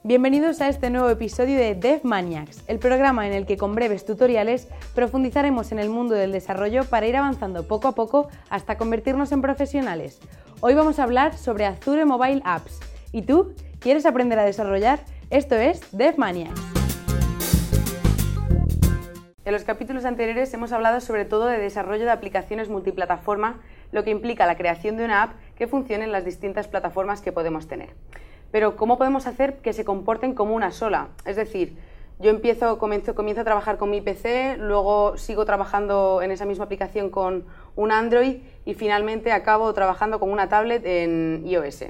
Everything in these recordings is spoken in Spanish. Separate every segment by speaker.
Speaker 1: Bienvenidos a este nuevo episodio de DevManiacs, el programa en el que con breves tutoriales profundizaremos en el mundo del desarrollo para ir avanzando poco a poco hasta convertirnos en profesionales. Hoy vamos a hablar sobre Azure Mobile Apps. ¿Y tú? ¿Quieres aprender a desarrollar? Esto es DevManiacs. En los capítulos anteriores hemos hablado sobre todo de desarrollo de aplicaciones multiplataforma, lo que implica la creación de una app que funcione en las distintas plataformas que podemos tener. Pero ¿cómo podemos hacer que se comporten como una sola? Es decir, yo comienzo a trabajar con mi PC, luego sigo trabajando en esa misma aplicación con un Android y finalmente acabo trabajando con una tablet en iOS.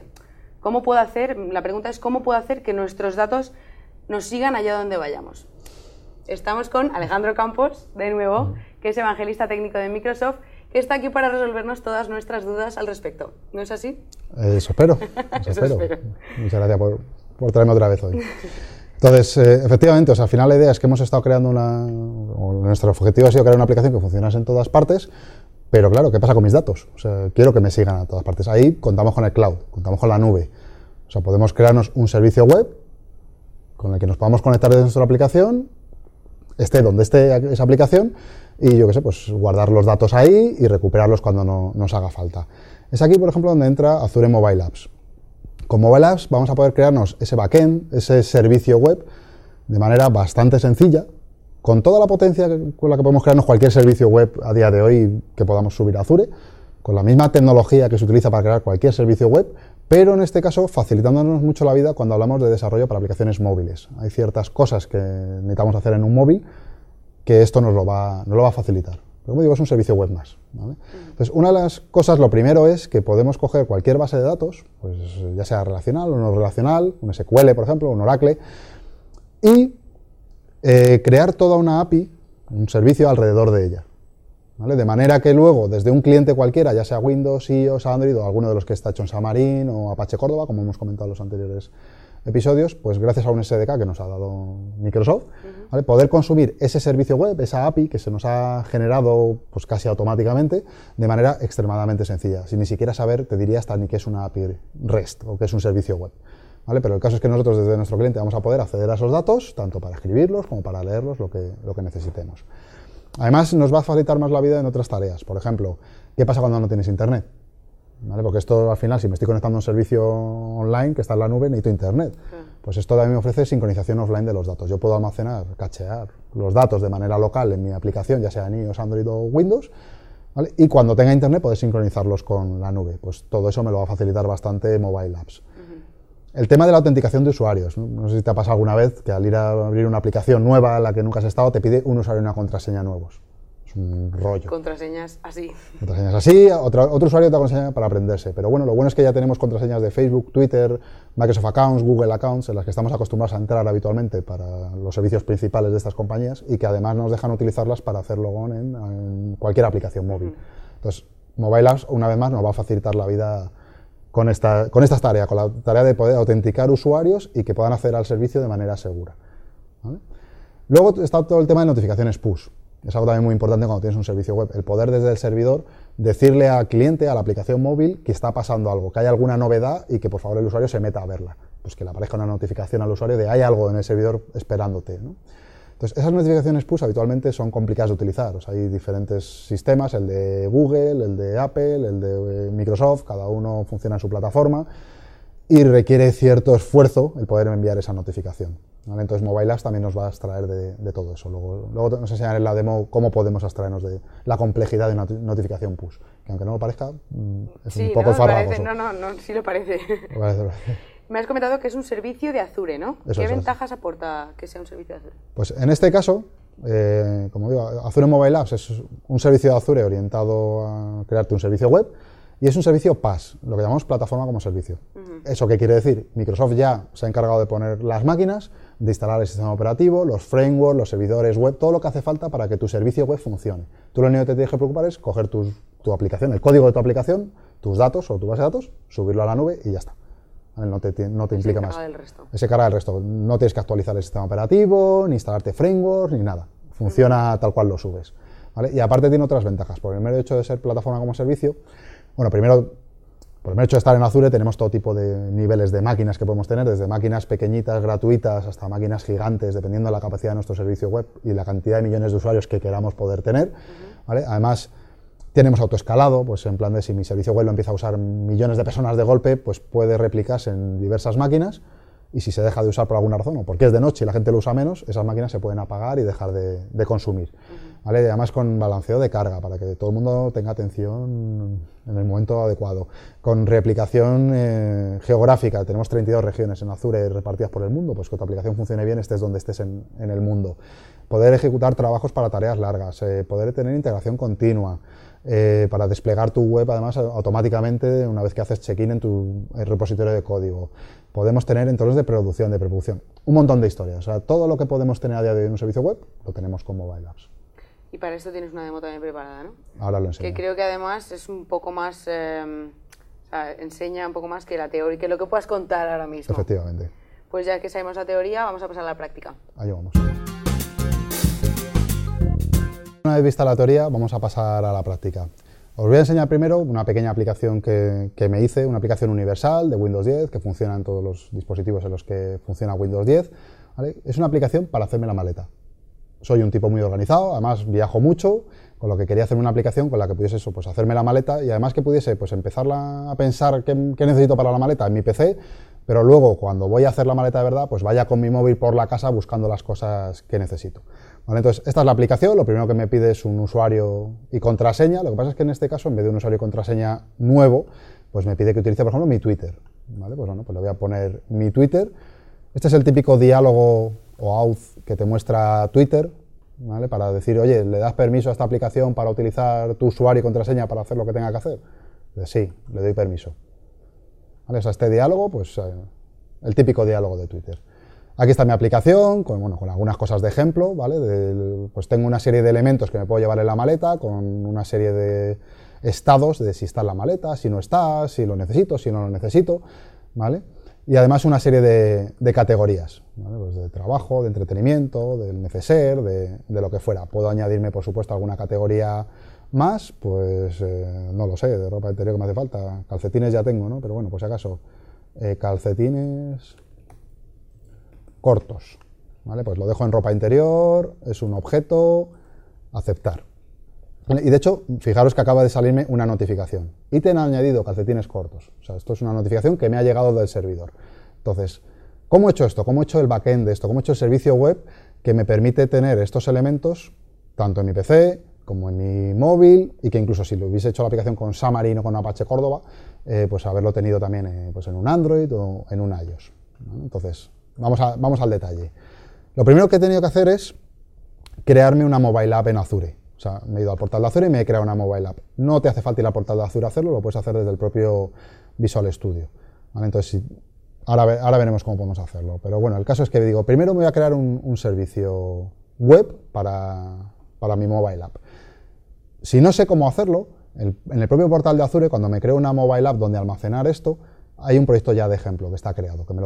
Speaker 1: La pregunta es ¿cómo puedo hacer que nuestros datos nos sigan allá donde vayamos? Estamos con Alejandro Campos, de nuevo, que es evangelista técnico de Microsoft, que está aquí para resolvernos todas nuestras dudas al respecto. ¿No es así?
Speaker 2: Eso espero. Muchas gracias por traerme otra vez hoy. Entonces, efectivamente, al final la idea es que hemos estado creando nuestro objetivo ha sido crear una aplicación que funcionase en todas partes, pero claro, ¿qué pasa con mis datos? Quiero que me sigan a todas partes. Ahí contamos con el cloud, contamos con la nube. Podemos crearnos un servicio web con el que nos podamos conectar desde nuestra aplicación, esté donde esté esa aplicación, y yo qué sé, pues guardar los datos ahí y recuperarlos cuando nos haga falta. Es aquí, por ejemplo, donde entra Azure Mobile Apps. Con Mobile Apps vamos a poder crearnos ese backend, ese servicio web, de manera bastante sencilla, con toda la potencia con la que podemos crearnos cualquier servicio web a día de hoy que podamos subir a Azure, con la misma tecnología que se utiliza para crear cualquier servicio web, pero en este caso facilitándonos mucho la vida cuando hablamos de desarrollo para aplicaciones móviles. Hay ciertas cosas que necesitamos hacer en un móvil que esto nos lo va a facilitar. Pero como digo, es un servicio web más, ¿vale? Entonces, una de las cosas, lo primero es que podemos coger cualquier base de datos, pues ya sea relacional o no relacional, un SQL, por ejemplo, un Oracle, y crear toda una API, un servicio alrededor de ella, ¿vale? De manera que luego, desde un cliente cualquiera, ya sea Windows, iOS, Android o alguno de los que está hecho en Xamarin o Apache Córdoba, como hemos comentado en los anteriores episodios, pues gracias a un SDK que nos ha dado Microsoft, ¿vale? Poder consumir ese servicio web, esa API que se nos ha generado pues casi automáticamente, de manera extremadamente sencilla, sin ni siquiera saber, te diría hasta ni qué es una API REST o qué es un servicio web, ¿vale? Pero el caso es que nosotros desde nuestro cliente vamos a poder acceder a esos datos, tanto para escribirlos como para leerlos, lo que necesitemos. Además, nos va a facilitar más la vida en otras tareas. Por ejemplo, ¿qué pasa cuando no tienes internet? ¿Vale? Porque esto al final, si me estoy conectando a un servicio online que está en la nube, necesito internet. Pues esto también me ofrece sincronización offline de los datos. Yo puedo almacenar, cachear los datos de manera local en mi aplicación, ya sea en iOS, Android o Windows, ¿vale? Y cuando tenga internet poder sincronizarlos con la nube. Pues todo eso me lo va a facilitar bastante Mobile Apps. El tema de la autenticación de usuarios. No sé si te ha pasado alguna vez que al ir a abrir una aplicación nueva en la que nunca has estado, te pide un usuario y una contraseña nuevos. Un rollo.
Speaker 1: Contraseñas así.
Speaker 2: Otro usuario te aconseja para aprenderse. Pero bueno, lo bueno es que ya tenemos contraseñas de Facebook, Twitter, Microsoft Accounts, Google Accounts, en las que estamos acostumbrados a entrar habitualmente para los servicios principales de estas compañías y que además nos dejan utilizarlas para hacer login en cualquier aplicación móvil. Entonces, Mobile Apps, una vez más, nos va a facilitar la vida con estas tareas, con la tarea de poder autenticar usuarios y que puedan acceder al servicio de manera segura, ¿vale? Luego está todo el tema de notificaciones push. Es algo también muy importante cuando tienes un servicio web, el poder desde el servidor decirle al cliente, a la aplicación móvil, que está pasando algo, que hay alguna novedad y que por favor el usuario se meta a verla. Pues que le aparezca una notificación al usuario de hay algo en el servidor esperándote, ¿no? Entonces, esas notificaciones push habitualmente son complicadas de utilizar. Hay diferentes sistemas, el de Google, el de Apple, el de Microsoft, cada uno funciona en su plataforma y requiere cierto esfuerzo el poder enviar esa notificación, ¿vale? Entonces, Mobile Apps también nos va a abstraer de todo eso. Luego nos enseñaré en la demo cómo podemos abstraernos de la complejidad de una notificación push, que aunque no lo parezca, es un poco farragoso.
Speaker 1: No, sí lo parece. Me has comentado que es un servicio de Azure, ¿no? ¿Qué ventajas aporta que sea un servicio de Azure?
Speaker 2: Pues en este caso, como digo, Azure Mobile Apps es un servicio de Azure orientado a crearte un servicio web y es un servicio PaaS, lo que llamamos plataforma como servicio. ¿Eso qué quiere decir? Microsoft ya se ha encargado de poner las máquinas, de instalar el sistema operativo, los frameworks, los servidores web, todo lo que hace falta para que tu servicio web funcione. Tú lo único que te tienes que preocupar es coger tu aplicación, el código de tu aplicación, tus datos o tu base de datos, subirlo a la nube y ya está. No te implica más. Se carga del resto. No tienes que actualizar el sistema operativo, ni instalarte frameworks, ni nada. Funciona tal cual lo subes, ¿vale? Y aparte tiene otras ventajas. Por el mero hecho de ser plataforma como servicio, bueno, primero Por el mero hecho de estar en Azure tenemos todo tipo de niveles de máquinas que podemos tener, desde máquinas pequeñitas, gratuitas, hasta máquinas gigantes, dependiendo de la capacidad de nuestro servicio web y la cantidad de millones de usuarios que queramos poder tener. ¿Vale? Además, tenemos autoescalado, pues en plan de si mi servicio web lo empieza a usar millones de personas de golpe, pues puede replicarse en diversas máquinas, y si se deja de usar por alguna razón, o porque es de noche y la gente lo usa menos, esas máquinas se pueden apagar y dejar de consumir. ¿Vale? Y además con balanceo de carga, para que todo el mundo tenga atención en el momento adecuado. Con reaplicación geográfica, tenemos 32 regiones en Azure repartidas por el mundo, pues que tu aplicación funcione bien estés donde estés en el mundo. Poder ejecutar trabajos para tareas largas, poder tener integración continua, para desplegar tu web además automáticamente una vez que haces check-in en tu repositorio de código. Podemos tener entornos de producción, de preproducción, un montón de historias. O sea, todo lo que podemos tener a día de hoy en un servicio web, lo tenemos con Mobile Apps.
Speaker 1: Y para esto tienes una demo también preparada, ¿no?
Speaker 2: Ahora lo enseño.
Speaker 1: Que creo que además es un poco más, o sea, enseña un poco más que la teoría, que lo que puedas contar ahora mismo.
Speaker 2: Efectivamente.
Speaker 1: Pues ya que sabemos la teoría, vamos a pasar a la práctica.
Speaker 2: Ahí vamos. Una vez vista la teoría, vamos a pasar a la práctica. Os voy a enseñar primero una pequeña aplicación que me hice, una aplicación universal de Windows 10, que funciona en todos los dispositivos en los que funciona Windows 10. ¿Vale? Es una aplicación para hacerme la maleta. Soy un tipo muy organizado, además viajo mucho, con lo que quería hacer una aplicación con la que pudiese eso, pues hacerme la maleta y además que pudiese pues empezar a pensar qué necesito para la maleta en mi PC, pero luego cuando voy a hacer la maleta de verdad, pues vaya con mi móvil por la casa buscando las cosas que necesito. ¿Vale? Entonces, esta es la aplicación, lo primero que me pide es un usuario y contraseña, lo que pasa es que en este caso, en vez de un usuario y contraseña nuevo, pues me pide que utilice, por ejemplo, mi Twitter. ¿Vale? Pues bueno, pues le voy a poner mi Twitter. Este es el típico diálogo o auth que te muestra Twitter, ¿vale? Para decir, oye, ¿le das permiso a esta aplicación para utilizar tu usuario y contraseña para hacer lo que tenga que hacer? Pues sí, le doy permiso. ¿Vale? O sea, este diálogo, pues el típico diálogo de Twitter. Aquí está mi aplicación, con algunas cosas de ejemplo, ¿vale? Pues tengo una serie de elementos que me puedo llevar en la maleta, con una serie de estados de si está en la maleta, si no está, si lo necesito, si no lo necesito, ¿vale? Y además una serie de categorías, ¿vale? Pues de trabajo, de entretenimiento, del neceser, de lo que fuera. Puedo añadirme, por supuesto, alguna categoría más, pues no lo sé, de ropa interior que me hace falta. Calcetines ya tengo, ¿no? Pero bueno, por si acaso, calcetines cortos, ¿vale? Pues lo dejo en ropa interior, es un objeto, aceptar. Y de hecho, fijaros que acaba de salirme una notificación. Ítem añadido, calcetines cortos. O sea, esto es una notificación que me ha llegado del servidor. Entonces, ¿cómo he hecho esto? ¿Cómo he hecho el backend de esto? ¿Cómo he hecho el servicio web que me permite tener estos elementos tanto en mi PC como en mi móvil y que incluso si lo hubiese hecho la aplicación con Xamarin o con Apache Córdoba, pues haberlo tenido también pues en un Android o en un iOS, ¿no? Entonces, vamos al detalle. Lo primero que he tenido que hacer es crearme una mobile app en Azure. O sea, me he ido al portal de Azure y me he creado una mobile app. No te hace falta ir al portal de Azure a hacerlo, lo puedes hacer desde el propio Visual Studio. ¿Vale? Entonces, ahora veremos cómo podemos hacerlo. Pero bueno, el caso es que digo, primero me voy a crear un servicio web para mi mobile app. Si no sé cómo hacerlo, en el propio portal de Azure, cuando me creo una mobile app donde almacenar esto, hay un proyecto ya de ejemplo que está creado, que me lo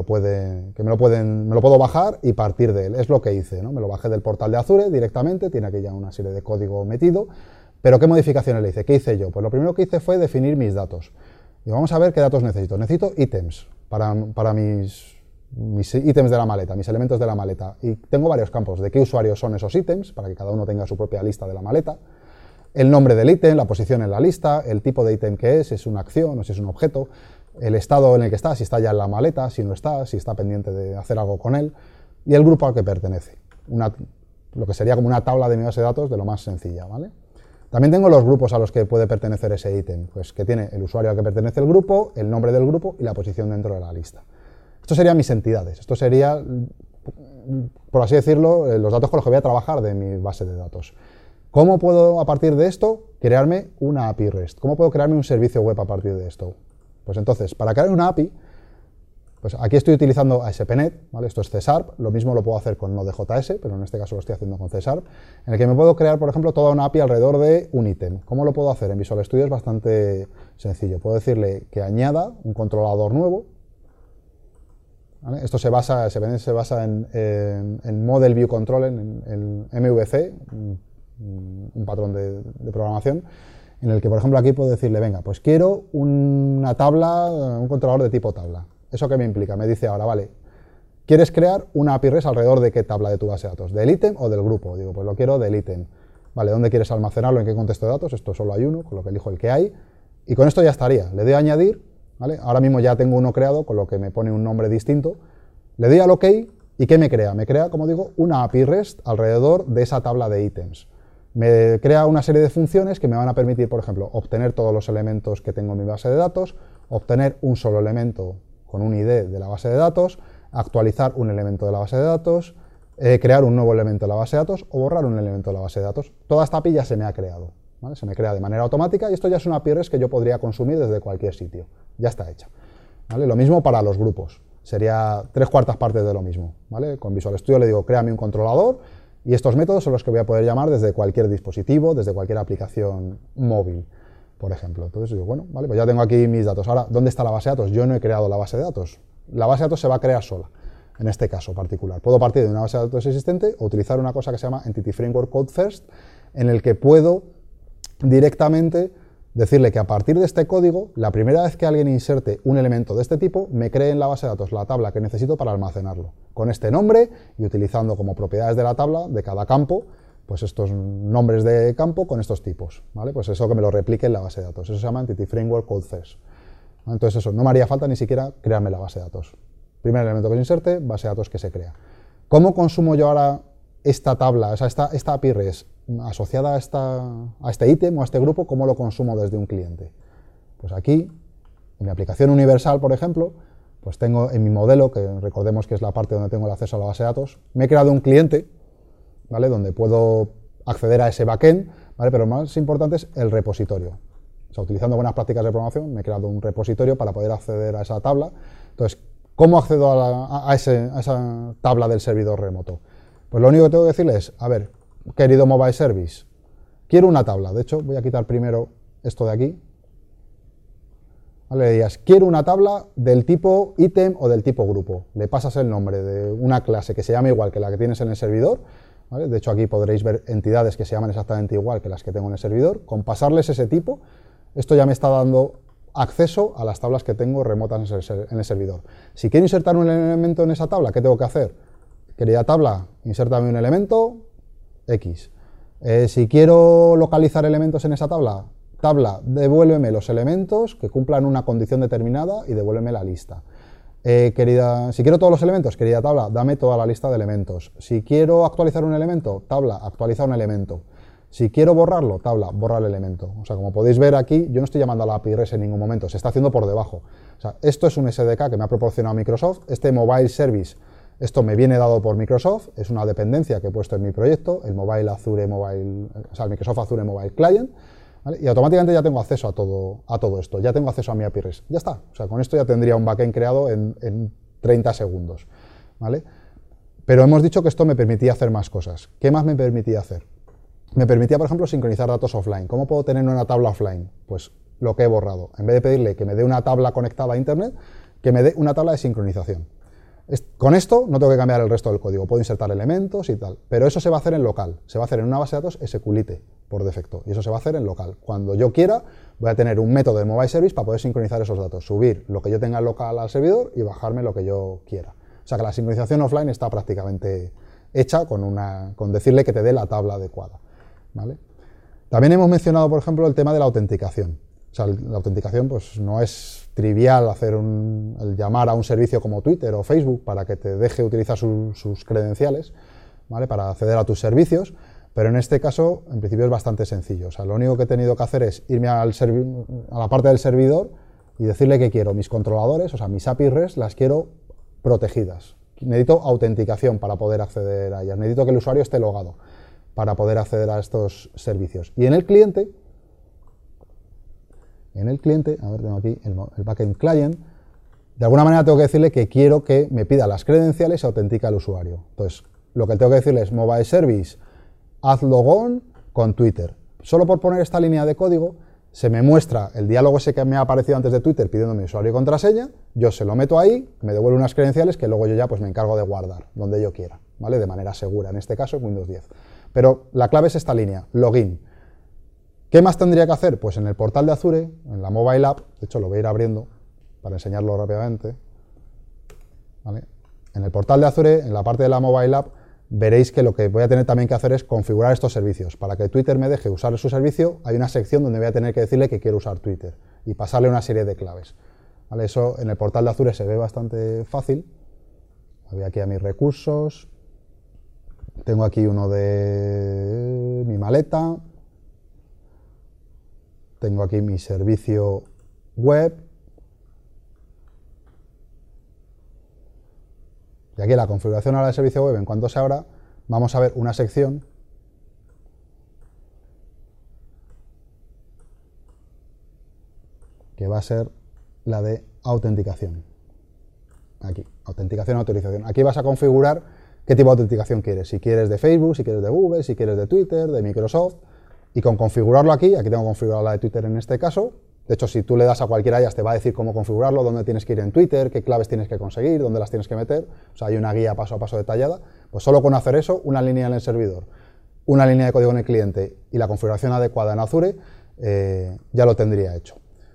Speaker 2: puedo bajar y partir de él. Es lo que hice, ¿no? Me lo bajé del portal de Azure directamente, tiene aquí ya una serie de código metido, pero ¿qué modificaciones le hice? ¿Qué hice yo? Pues lo primero que hice fue definir mis datos. Y vamos a ver qué datos necesito. Necesito ítems para mis ítems de la maleta, mis elementos de la maleta. Y tengo varios campos de qué usuarios son esos ítems, para que cada uno tenga su propia lista de la maleta. El nombre del ítem, la posición en la lista, el tipo de ítem que es, si es una acción o si es un objeto, el estado en el que está, si está ya en la maleta, si no está, si está pendiente de hacer algo con él, y el grupo al que pertenece. Lo que sería como una tabla de mi base de datos de lo más sencilla, ¿vale? También tengo los grupos a los que puede pertenecer ese ítem, pues que tiene el usuario al que pertenece el grupo, el nombre del grupo y la posición dentro de la lista. Esto serían mis entidades, esto sería, por así decirlo, los datos con los que voy a trabajar de mi base de datos. ¿Cómo puedo, a partir de esto, crearme una API REST? ¿Cómo puedo crearme un servicio web a partir de esto? Pues entonces, para crear una API, pues aquí estoy utilizando ASP.NET, ¿vale? Esto es C#, lo mismo lo puedo hacer con Node.js, pero en este caso lo estoy haciendo con C#, en el que me puedo crear, por ejemplo, toda una API alrededor de un ítem. ¿Cómo lo puedo hacer? En Visual Studio es bastante sencillo. Puedo decirle que añada un controlador nuevo, ¿vale? Esto se basa en Model View Controller, en MVC, un patrón de programación, en el que, por ejemplo, aquí puedo decirle, venga, pues quiero una tabla, un controlador de tipo tabla. ¿Eso qué me implica? Me dice ahora, vale, ¿quieres crear una API REST alrededor de qué tabla de tu base de datos? ¿Del ítem o del grupo? Digo, pues lo quiero del ítem. Vale, ¿dónde quieres almacenarlo? ¿En qué contexto de datos? Esto solo hay uno, con lo que elijo el que hay. Y con esto ya estaría. Le doy a añadir, ¿vale? Ahora mismo ya tengo uno creado, con lo que me pone un nombre distinto. Le doy al OK, ¿y qué me crea? Me crea, como digo, una API REST alrededor de esa tabla de ítems. Me crea una serie de funciones que me van a permitir, por ejemplo, obtener todos los elementos que tengo en mi base de datos, obtener un solo elemento con un ID de la base de datos, actualizar un elemento de la base de datos, crear un nuevo elemento de la base de datos o borrar un elemento de la base de datos. Toda esta API ya se me ha creado, ¿vale? Se me crea de manera automática y esto ya es una API REST que yo podría consumir desde cualquier sitio. Ya está hecha, ¿vale? Lo mismo para los grupos. Sería 3/4 partes de lo mismo, ¿vale? Con Visual Studio le digo, créame un controlador y estos métodos son los que voy a poder llamar desde cualquier dispositivo, desde cualquier aplicación móvil, por ejemplo. Entonces digo, bueno, vale, pues ya tengo aquí mis datos. Ahora, ¿dónde está la base de datos? Yo no he creado la base de datos. La base de datos se va a crear sola, en este caso particular. Puedo partir de una base de datos existente o utilizar una cosa que se llama Entity Framework Code First, en el que puedo directamente decirle que a partir de este código, la primera vez que alguien inserte un elemento de este tipo, me cree en la base de datos la tabla que necesito para almacenarlo, con este nombre y utilizando como propiedades de la tabla, de cada campo, pues estos nombres de campo con estos tipos, ¿vale? Pues eso que me lo replique en la base de datos. Eso se llama Entity Framework Code First. Entonces eso, no me haría falta ni siquiera crearme la base de datos. Primer elemento que se inserte, base de datos que se crea. ¿Cómo consumo yo ahora esta tabla, o sea, esta API REST asociada a este ítem o a este grupo? ¿Cómo lo consumo desde un cliente? Pues aquí, en mi aplicación universal, por ejemplo, pues tengo en mi modelo, que recordemos que es la parte donde tengo el acceso a la base de datos, me he creado un cliente, ¿vale? Donde puedo acceder a ese backend, ¿vale? Pero lo más importante es el repositorio. O sea, utilizando buenas prácticas de programación, me he creado un repositorio para poder acceder a esa tabla. Entonces, ¿cómo accedo a esa tabla del servidor remoto? Pues lo único que tengo que decirle es, a ver, querido Mobile Service, quiero una tabla. De hecho, voy a quitar primero esto de aquí. Vale, le dirías, quiero una tabla del tipo ítem o del tipo grupo. Le pasas el nombre de una clase que se llama igual que la que tienes en el servidor. ¿Vale? De hecho, aquí podréis ver entidades que se llaman exactamente igual que las que tengo en el servidor. Con pasarles ese tipo, esto ya me está dando acceso a las tablas que tengo remotas en el servidor. Si quiero insertar un elemento en esa tabla, ¿qué tengo que hacer? Querida tabla, insértame un elemento X. Si quiero localizar elementos en esa tabla, devuélveme los elementos que cumplan una condición determinada y devuélveme la lista. Si quiero todos los elementos, querida tabla, dame toda la lista de elementos. Si quiero actualizar un elemento, tabla, actualiza un elemento. Si quiero borrarlo, tabla, borra el elemento. O sea, como podéis ver aquí, yo no estoy llamando a la API REST en ningún momento, se está haciendo por debajo. O sea, esto es un SDK que me ha proporcionado Microsoft, este Mobile Service, esto me viene dado por Microsoft, es una dependencia que he puesto en mi proyecto, el Microsoft Azure Mobile Client, ¿vale? Y automáticamente ya tengo acceso a todo esto, ya tengo acceso a mi API REST, ya está. O sea, con esto ya tendría un backend creado en 30 segundos, ¿vale? Pero hemos dicho que esto me permitía hacer más cosas. ¿Qué más me permitía hacer? Me permitía, por ejemplo, sincronizar datos offline. ¿Cómo puedo tener una tabla offline? Pues lo que he borrado. En vez de pedirle que me dé una tabla conectada a Internet, que me dé una tabla de sincronización. Con esto no tengo que cambiar el resto del código, puedo insertar elementos y tal, pero eso se va a hacer en local, se va a hacer en una base de datos SQLite por defecto, y eso se va a hacer en local. Cuando yo quiera, voy a tener un método de Mobile Service para poder sincronizar esos datos, subir lo que yo tenga en local al servidor y bajarme lo que yo quiera. O sea que la sincronización offline está prácticamente hecha con decirle que te dé la tabla adecuada, ¿vale? También hemos mencionado, por ejemplo, el tema de la autenticación. O sea, la autenticación pues, no es trivial el llamar a un servicio como Twitter o Facebook para que te deje utilizar sus credenciales, ¿vale? Para acceder a tus servicios, pero en este caso, en principio, es bastante sencillo. O sea, lo único que he tenido que hacer es irme a la parte del servidor y decirle que quiero mis controladores, o sea, mis API REST, las quiero protegidas. Necesito autenticación para poder acceder a ellas. Necesito que el usuario esté logado para poder acceder a estos servicios. Y en el cliente, a ver, tengo aquí el backend client, de alguna manera tengo que decirle que quiero que me pida las credenciales y autentique al usuario. Entonces, lo que tengo que decirle es Mobile Service, haz logon con Twitter. Solo por poner esta línea de código, se me muestra el diálogo ese que me ha aparecido antes de Twitter pidiendo mi usuario y contraseña, yo se lo meto ahí, me devuelve unas credenciales que luego yo ya pues me encargo de guardar donde yo quiera, ¿vale? De manera segura, en este caso en Windows 10. Pero la clave es esta línea, login. ¿Qué más tendría que hacer? Pues en el portal de Azure, en la Mobile App, de hecho lo voy a ir abriendo para enseñarlo rápidamente, ¿vale? En el portal de Azure, en la parte de la Mobile App, veréis que lo que voy a tener también que hacer es configurar estos servicios. Para que Twitter me deje usar su servicio, hay una sección donde voy a tener que decirle que quiero usar Twitter y pasarle una serie de claves, ¿vale? Eso en el portal de Azure se ve bastante fácil. Voy aquí a mis recursos, tengo aquí uno de mi maleta, tengo aquí mi servicio web, y aquí en la configuración ahora del servicio web, en cuanto se abra, vamos a ver una sección que va a ser la de autenticación. Aquí, autenticación, autorización. Aquí vas a configurar qué tipo de autenticación quieres. Si quieres de Facebook, si quieres de Google, si quieres de Twitter, de Microsoft. Y con configurarlo aquí tengo configurada la de Twitter en este caso. De hecho, si tú le das a cualquiera de ellas, te va a decir cómo configurarlo, dónde tienes que ir en Twitter, qué claves tienes que conseguir, dónde las tienes que meter. O sea, hay una guía paso a paso detallada. Pues solo con hacer eso, una línea en el servidor, una línea de código en el cliente y la configuración adecuada en Azure, ya lo tendría hecho.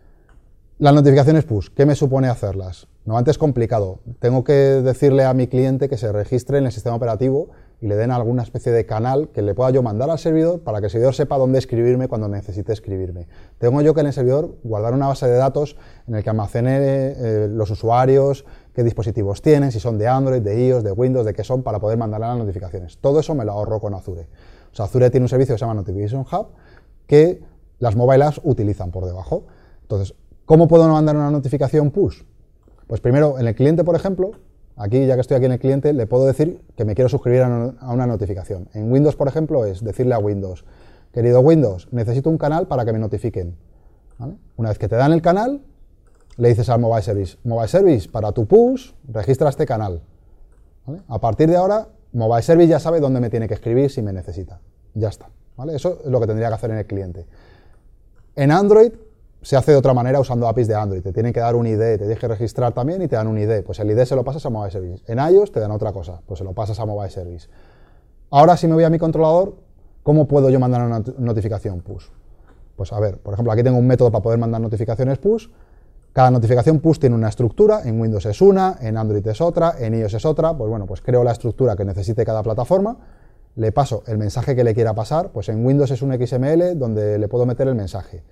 Speaker 2: Las notificaciones push, ¿qué me supone hacerlas? Normalmente es complicado. Tengo que decirle a mi cliente que se registre en el sistema operativo y le den alguna especie de canal que le pueda yo mandar al servidor para que el servidor sepa dónde escribirme cuando necesite escribirme. Tengo yo que en el servidor guardar una base de datos en el que almacene los usuarios, qué dispositivos tienen, si son de Android, de iOS, de Windows, de qué son, para poder mandarle las notificaciones. Todo eso me lo ahorro con Azure. O sea, Azure tiene un servicio que se llama Notification Hub que las mobile apps utilizan por debajo. Entonces, ¿cómo puedo mandar una notificación push? Pues primero, en el cliente, por ejemplo, aquí, ya que estoy aquí en el cliente, le puedo decir que me quiero suscribir a una notificación. En Windows, por ejemplo, es decirle a Windows, querido Windows, necesito un canal para que me notifiquen, ¿vale? Una vez que te dan el canal, le dices al Mobile Service, para tu push, registra este canal, ¿vale? A partir de ahora, Mobile Service ya sabe dónde me tiene que escribir si me necesita. Ya está, ¿vale? Eso es lo que tendría que hacer en el cliente. En Android se hace de otra manera usando APIs de Android. Te tienen que dar un ID, te tienes que registrar también y te dan un ID. Pues el ID se lo pasas a Mobile Service. En iOS te dan otra cosa, pues se lo pasas a Mobile Service. Ahora, si me voy a mi controlador, ¿cómo puedo yo mandar una notificación push? Pues a ver, por ejemplo, aquí tengo un método para poder mandar notificaciones push. Cada notificación push tiene una estructura, en Windows es una, en Android es otra, en iOS es otra. Pues bueno, pues creo la estructura que necesite cada plataforma, le paso el mensaje que le quiera pasar, pues en Windows es un XML donde le puedo meter el mensaje.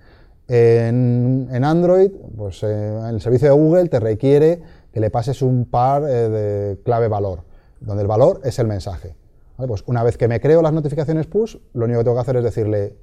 Speaker 2: En Android, pues en el servicio de Google te requiere que le pases un par de clave-valor, donde el valor es el mensaje. ¿Vale? Pues una vez que me creo las notificaciones push, lo único que tengo que hacer es decirle,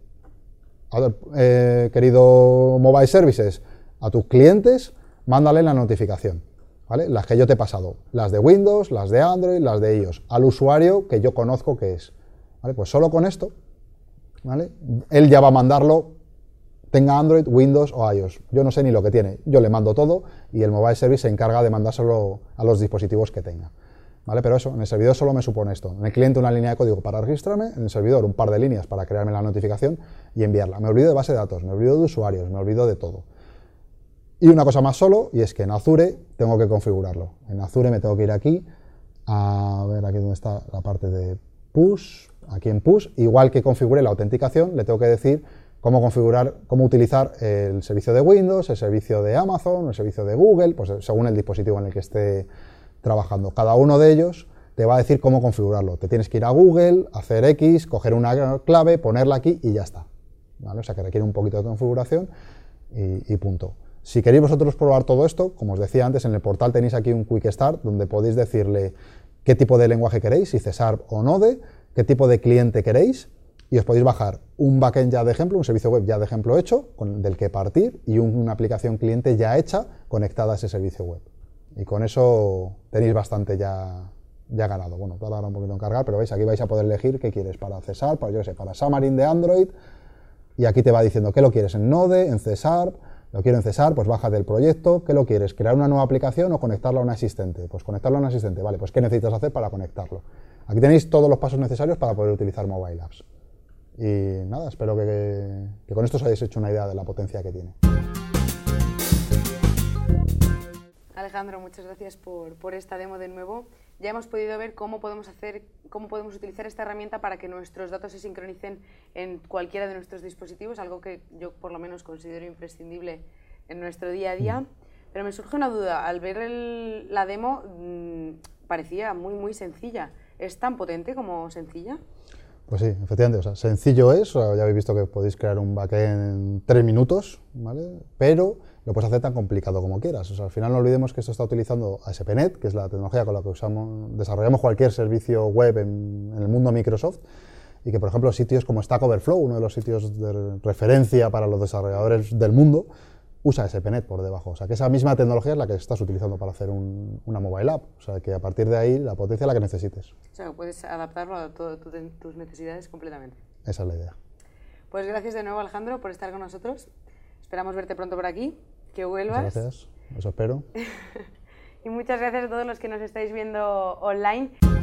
Speaker 2: querido Mobile Services, a tus clientes, mándale la notificación, ¿vale? Las que yo te he pasado, las de Windows, las de Android, las de iOS, al usuario que yo conozco que es. ¿Vale? Pues solo con esto, ¿vale? Él ya va a mandarlo, tenga Android, Windows o iOS. Yo no sé ni lo que tiene, yo le mando todo y el Mobile Service se encarga de mandárselo a los dispositivos que tenga. ¿Vale? Pero eso, en el servidor solo me supone esto. En el cliente una línea de código para registrarme, en el servidor un par de líneas para crearme la notificación y enviarla. Me olvido de base de datos, me olvido de usuarios, me olvido de todo. Y una cosa más solo, y es que en Azure tengo que configurarlo. En Azure me tengo que ir aquí, a ver aquí donde está la parte de push, aquí en push, igual que configure la autenticación, le tengo que decir cómo configurar, cómo utilizar el servicio de Windows, el servicio de Amazon, el servicio de Google, pues según el dispositivo en el que esté trabajando. Cada uno de ellos te va a decir cómo configurarlo. Te tienes que ir a Google, hacer X, coger una clave, ponerla aquí y ya está. ¿Vale? O sea que requiere un poquito de configuración y punto. Si queréis vosotros probar todo esto, como os decía antes, en el portal tenéis aquí un Quick Start donde podéis decirle qué tipo de lenguaje queréis, si C# o Node, qué tipo de cliente queréis, y os podéis bajar un backend ya de ejemplo, un servicio web ya de ejemplo hecho, del que partir, y una aplicación cliente ya hecha conectada a ese servicio web. Y con eso tenéis bastante ya ganado. Bueno, tardará un poquito en cargar, pero veis, aquí vais a poder elegir qué quieres para C#, para, yo sé, para Xamarin de Android, y aquí te va diciendo qué lo quieres en Node, en C#, lo quiero en C#, pues baja del proyecto. ¿Qué lo quieres? ¿Crear una nueva aplicación o conectarla a una existente? Pues conectarla a una existente, vale, pues ¿qué necesitas hacer para conectarlo? Aquí tenéis todos los pasos necesarios para poder utilizar Mobile Apps. Y nada, espero que con esto os hayáis hecho una idea de la potencia que tiene.
Speaker 1: Alejandro, muchas gracias por esta demo de nuevo. Ya hemos podido ver cómo podemos utilizar esta herramienta para que nuestros datos se sincronicen en cualquiera de nuestros dispositivos, algo que yo por lo menos considero imprescindible en nuestro día a día. Pero me surge una duda, al ver la demo parecía muy sencilla. ¿Es tan potente como sencilla?
Speaker 2: Pues sí, efectivamente, o sea, sencillo es, o sea, ya habéis visto que podéis crear un backend en 3 minutos, ¿vale? Pero lo puedes hacer tan complicado como quieras. O sea, al final no olvidemos que esto está utilizando ASP.NET, que es la tecnología con la que desarrollamos cualquier servicio web en el mundo Microsoft, y que, por ejemplo, sitios como Stack Overflow, uno de los sitios de referencia para los desarrolladores del mundo, usa ASP.NET por debajo. O sea, que esa misma tecnología es la que estás utilizando para hacer una mobile app. O sea, que a partir de ahí la potencia es la que necesites.
Speaker 1: O sea, puedes adaptarlo a tus necesidades completamente.
Speaker 2: Esa es la idea.
Speaker 1: Pues gracias de nuevo, Alejandro, por estar con nosotros. Esperamos verte pronto por aquí, que vuelvas.
Speaker 2: Muchas gracias, eso espero.
Speaker 1: Y muchas gracias a todos los que nos estáis viendo online.